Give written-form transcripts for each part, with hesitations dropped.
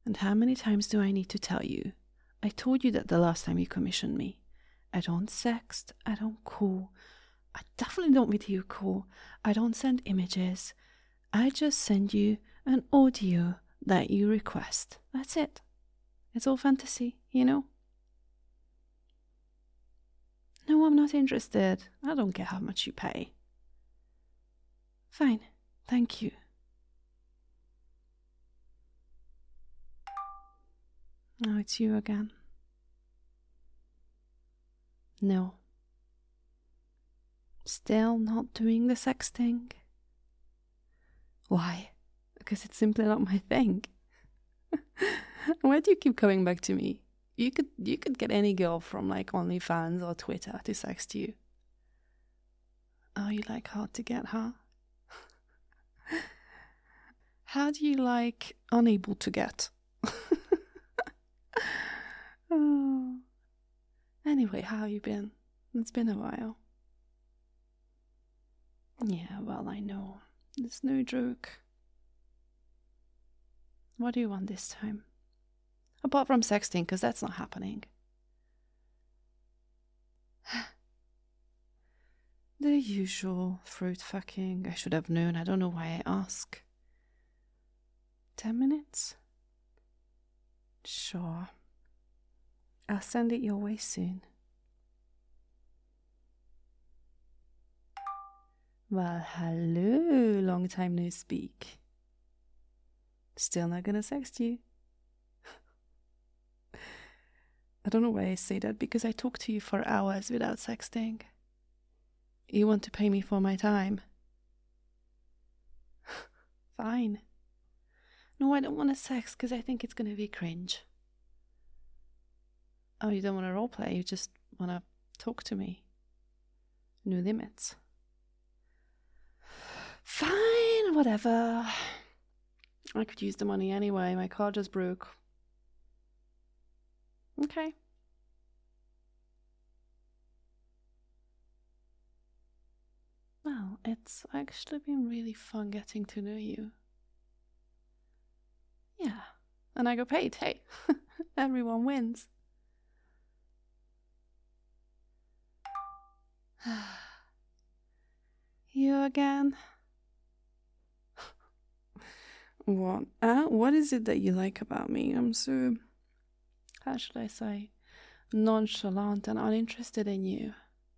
And how many times do I need to tell you? I told you that the last time you commissioned me. I don't sext, I don't call. I definitely don't video call. I don't send images. I just send you an audio that you request. That's it. It's all fantasy, you know? No, I'm not interested. I don't care how much you pay. Fine, thank you. Now it's you again. No. Still not doing the sexting? Why? Because it's simply not my thing. Why do you keep coming back to me? You could get any girl from like OnlyFans or Twitter to sext you. Oh, you like hard to get, huh? How do you like unable to get? Oh. Anyway, how you been? It's been a while. Yeah, well, I know. It's no joke. What do you want this time? Apart from sexting, because that's not happening. The usual fruit fucking. I should have known. I don't know why I ask. 10 minutes? Sure. I'll send it your way soon. Well, hello, long time no speak. Still not gonna sext you. I don't know why I say that, because I talk to you for hours without sexting. You want to pay me for my time? Fine. No, I don't want to sex because I think it's gonna be cringe. Oh, you don't want to roleplay, you just want to talk to me. No limits. Fine, whatever. I could use the money anyway, my car just broke. Okay. Well, it's actually been really fun getting to know you. Yeah, and I got paid, hey. Everyone wins. You again? What? What is it that you like about me? I'm so, how should I say, nonchalant and uninterested in you.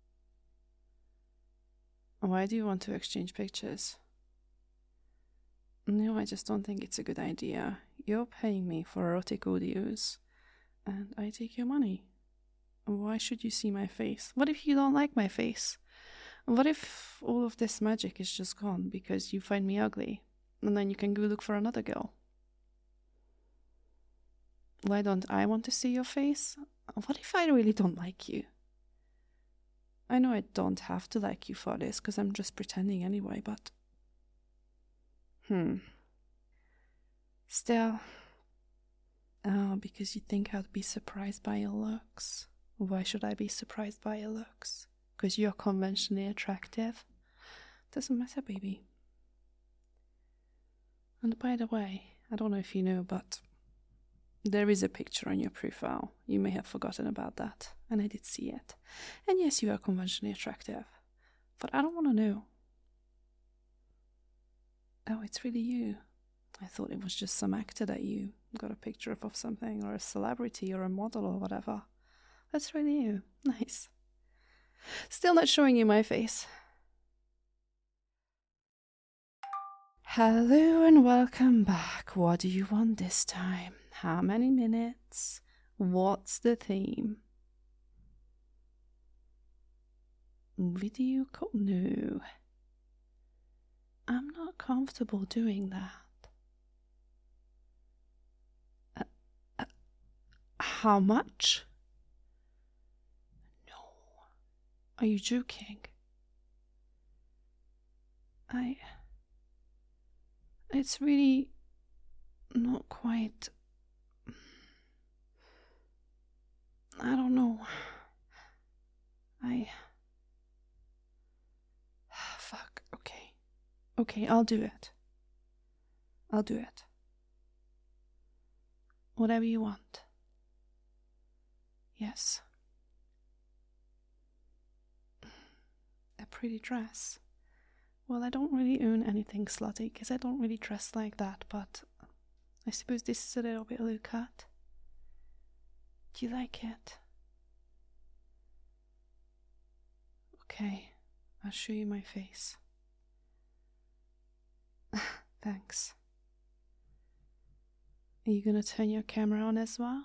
Why do you want to exchange pictures? No, I just don't think it's a good idea. You're paying me for erotic audios, and I take your money. Why should you see my face? What if you don't like my face? What if all of this magic is just gone because you find me ugly, and then you can go look for another girl? Why don't I want to see your face? What if I really don't like you? I know I don't have to like you for this, because I'm just pretending anyway, but... Still... Oh, because you think I'd be surprised by your looks. Why should I be surprised by your looks? Because you're conventionally attractive? Doesn't matter, baby. And by the way, I don't know if you know, but there is a picture on your profile. You may have forgotten about that, and I did see it. And yes, you are conventionally attractive, but I don't want to know. Oh, it's really you. I thought it was just some actor that you got a picture of something, or a celebrity, or a model, or whatever. That's really you. Nice. Still not showing you my face. Hello and welcome back. What do you want this time? How many minutes? What's the theme? Video call? No. I'm not comfortable doing that. How much? No. Are you joking? It's really not quite... I don't know. Fuck, okay. Okay, I'll do it. Whatever you want. Yes. A pretty dress. Well, I don't really own anything slutty because I don't really dress like that, but I suppose this is a little bit low cut. Do you like it? Okay, I'll show you my face. Thanks. Are you gonna turn your camera on as well?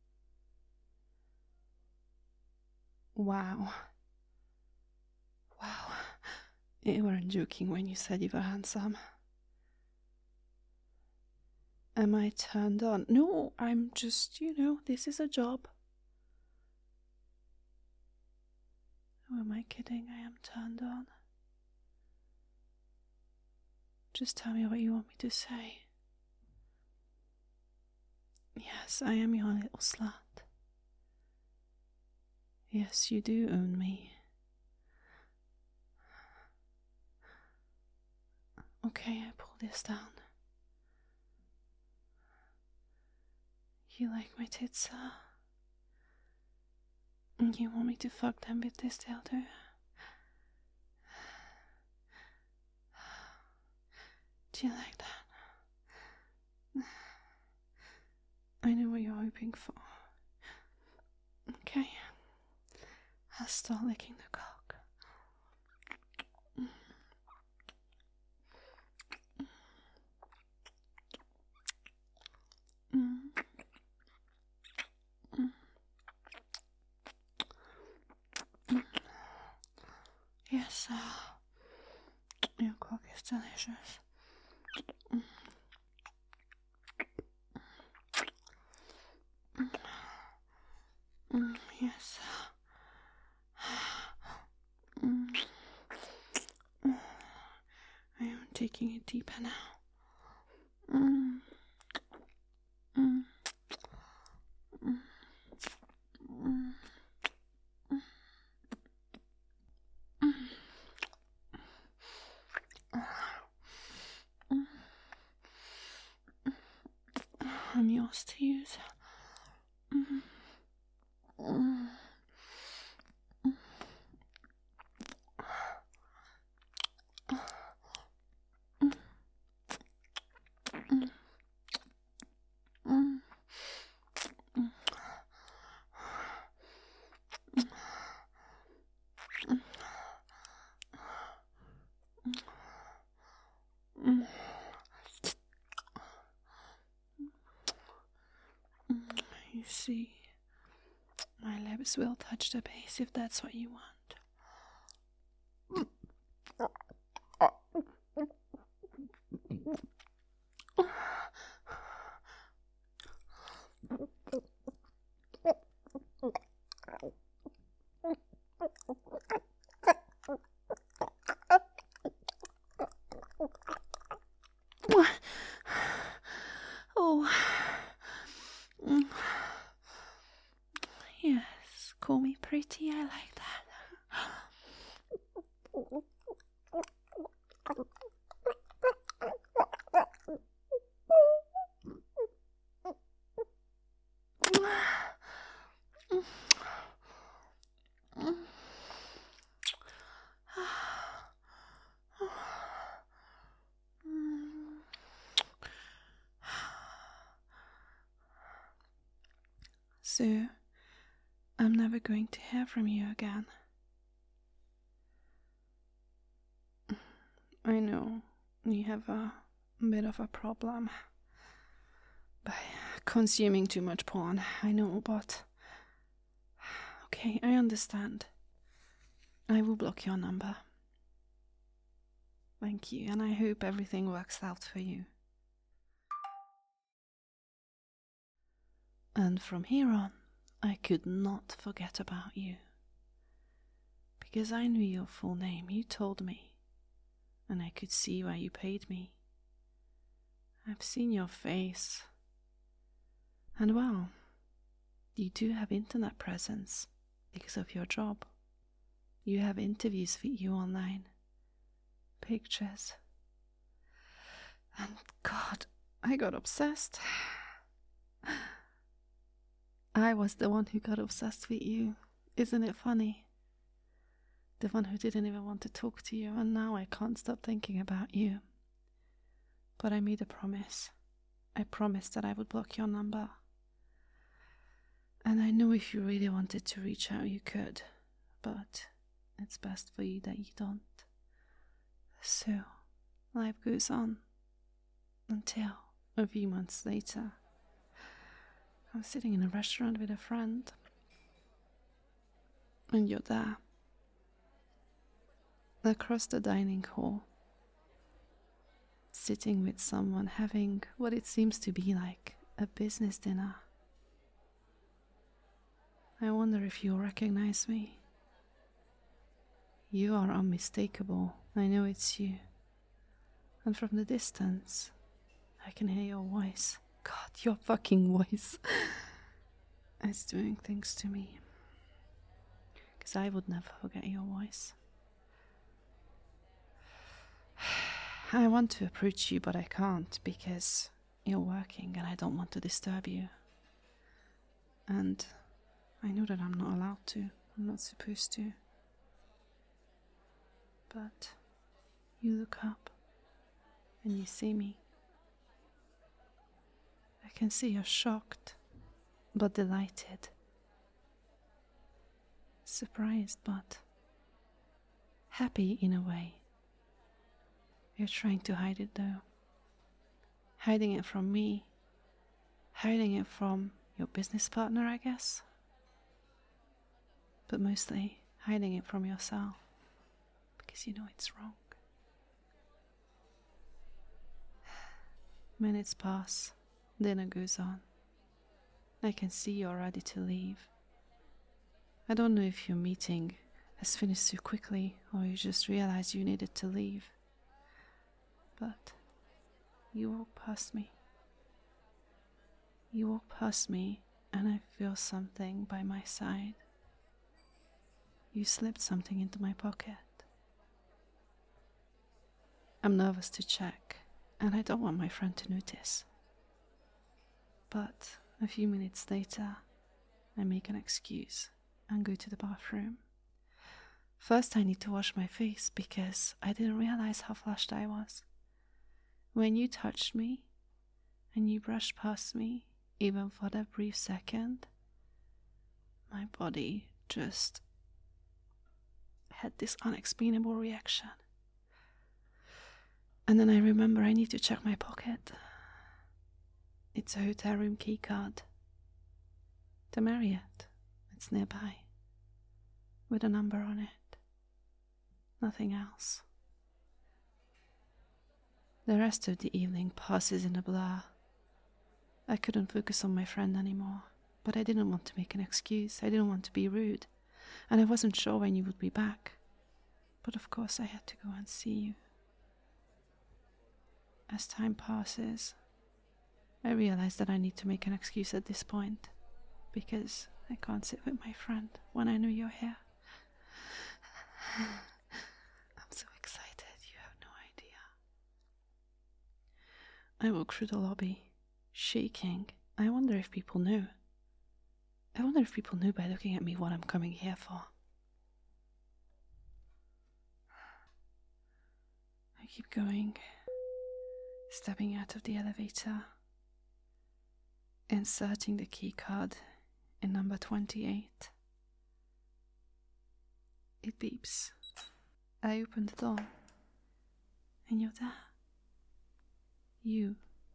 Wow. Wow. You weren't joking when you said you were handsome. Am I turned on? No, I'm just, this is a job. Oh, am I kidding? I am turned on. Just tell me what you want me to say. Yes, I am your little slut. Yes, you do own me. Okay, I pull this down. You like my tits, sir? You want me to fuck them with this dildo? Do you like that? I know what you're hoping for. Okay. I'll start licking the cock. Yes, your cock is delicious. Yes. I am taking it deeper now. I'm yours to use. You see, my lips will touch the base if that's what you want. Oh. Yes, call me pretty, I like that. So, I'm never going to hear from you again. I know you have a bit of a problem by consuming too much porn. I know, but okay, I understand. I will block your number. Thank you, and I hope everything works out for you. And from here on, I could not forget about you. Because I knew your full name, you told me, and I could see why you paid me. I've seen your face. And well, you do have internet presence because of your job. You have interviews for you online, pictures. And God, I got obsessed. I was the one who got obsessed with you. Isn't it funny? The one who didn't even want to talk to you, and now I can't stop thinking about you. But I made a promise. I promised that I would block your number. And I know if you really wanted to reach out, you could. But it's best for you that you don't. So, life goes on. Until a few months later, I'm sitting in a restaurant with a friend. And you're there. Across the dining hall. Sitting with someone having what it seems to be like a business dinner. I wonder if you'll recognize me. You are unmistakable. I know it's you. And from the distance, I can hear your voice. God, your fucking voice. It's doing things to me. Because I would never forget your voice. I want to approach you, but I can't because you're working and I don't want to disturb you. And I know that I'm not allowed to. I'm not supposed to. But you look up and you see me. I can see you're shocked, but delighted. Surprised, but happy in a way. You're trying to hide it though. Hiding it from me. Hiding it from your business partner, I guess. But mostly hiding it from yourself. Because you know it's wrong. Minutes pass. Dinner goes on. I can see you're ready to leave. I don't know if your meeting has finished so quickly or you just realized you needed to leave. But you walk past me. You walk past me and I feel something by my side. You slipped something into my pocket. I'm nervous to check and I don't want my friend to notice. But a few minutes later, I make an excuse and go to the bathroom. First, I need to wash my face because I didn't realize how flushed I was. When you touched me and you brushed past me, even for that brief second, my body just had this unexplainable reaction. And then I remember I need to check my pocket. It's a hotel room key card. The Marriott. It's nearby. With a number on it. Nothing else. The rest of the evening passes in a blur. I couldn't focus on my friend anymore, but I didn't want to make an excuse. I didn't want to be rude, and I wasn't sure when you would be back. But of course I had to go and see you. As time passes, I realize that I need to make an excuse at this point, because I can't sit with my friend when I know you're here. I'm so excited, you have no idea. I walk through the lobby, shaking. I wonder if people knew. I wonder if people knew by looking at me what I'm coming here for. I keep going, stepping out of the elevator, inserting the key card in number 28. It beeps. I open the door, and you're there. You.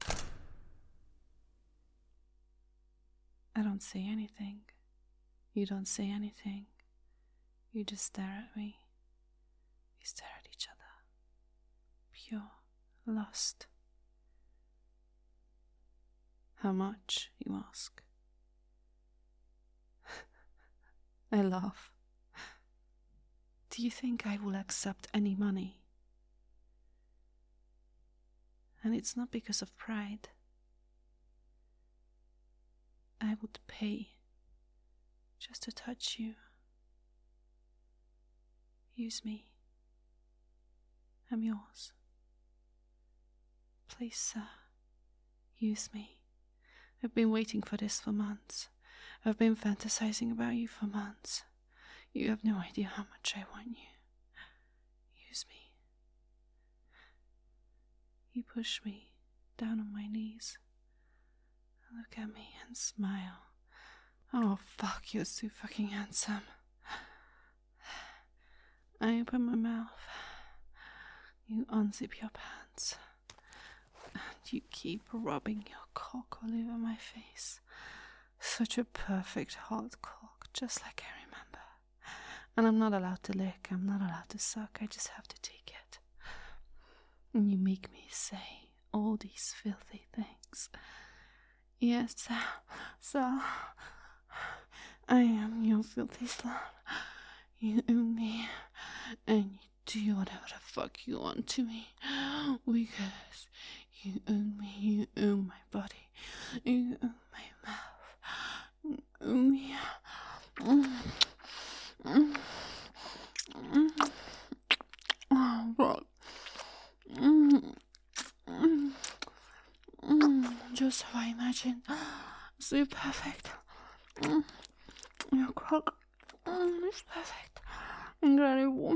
I don't say anything. You don't say anything. You just stare at me. We stare at each other. Pure lust. How much, you ask? I laugh. Do you think I will accept any money? And it's not because of pride. I would pay just to touch you. Use me. I'm yours. Please, sir, use me. I've been waiting for this for months. I've been fantasizing about you for months. You have no idea how much I want you. Use me. You push me down on my knees. Look at me and smile. Oh, fuck, you're so fucking handsome. I open my mouth. You unzip your pants. And you keep rubbing your cock all over my face. Such a perfect hard cock, just like I remember. And I'm not allowed to lick, I'm not allowed to suck, I just have to take it. And you make me say all these filthy things. Yes, so I am your filthy slut. You own me, and you do whatever the fuck you want to me, because you own me, you own my body, you own my mouth, you own me. Oh, God. Just how I imagined. So perfect. Your cock is perfect. Incredible.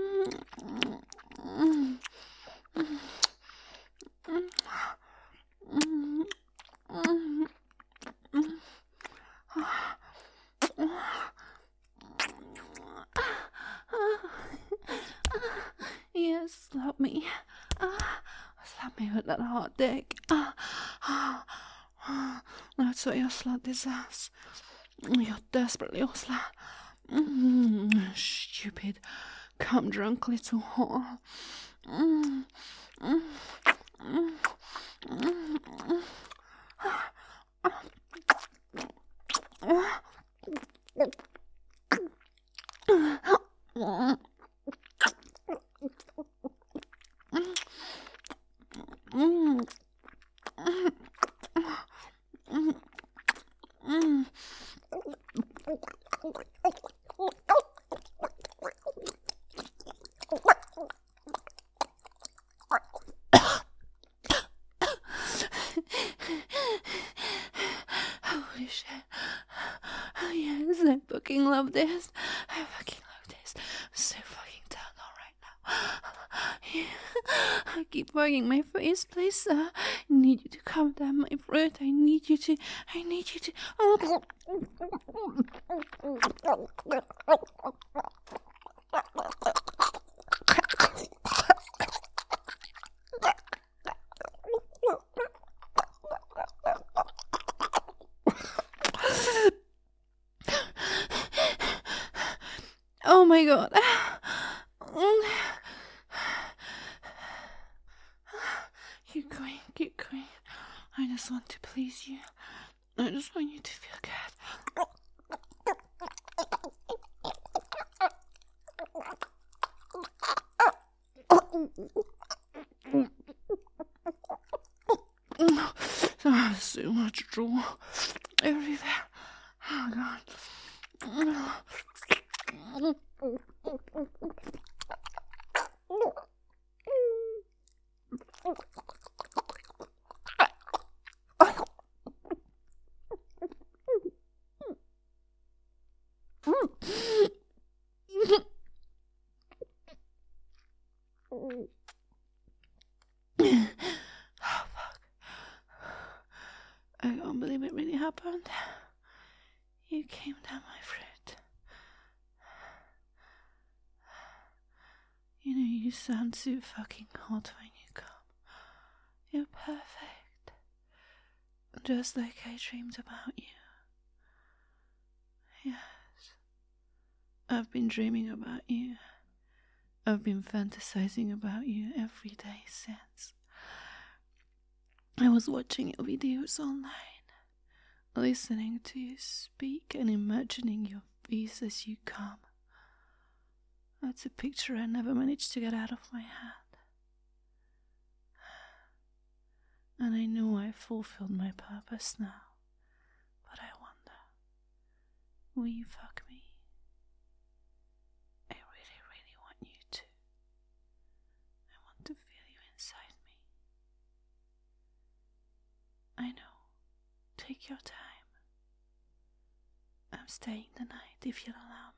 Yes, slap me. Slap me with that hot dick. That's what your slut deserves. You're desperately your slut. Stupid, cum drunk little whore. Holy shit. Oh, yes, I fucking love this. I fucking love this. I'm so fucking turned on right now. Yeah. I keep bugging my face, please, sir. I need you to calm down my throat. I need you to. Oh my God. Keep going. I just want to please you. I just want you to feel good. So much drool everywhere. Oh God. Oh, fuck. I can't believe it really happened. You came down my throat. You know, you sound so fucking hot when you come. You're perfect. Just like I dreamed about you. Yes. I've been dreaming about you. I've been fantasizing about you every day since. I was watching your videos online, listening to you speak and imagining your face as you come. That's a picture I never managed to get out of my head. And I know I've fulfilled my purpose now. But I wonder, will you fuck me? I really, really want you to. I want to feel you inside me. I know. Take your time. staying the night if you'll allow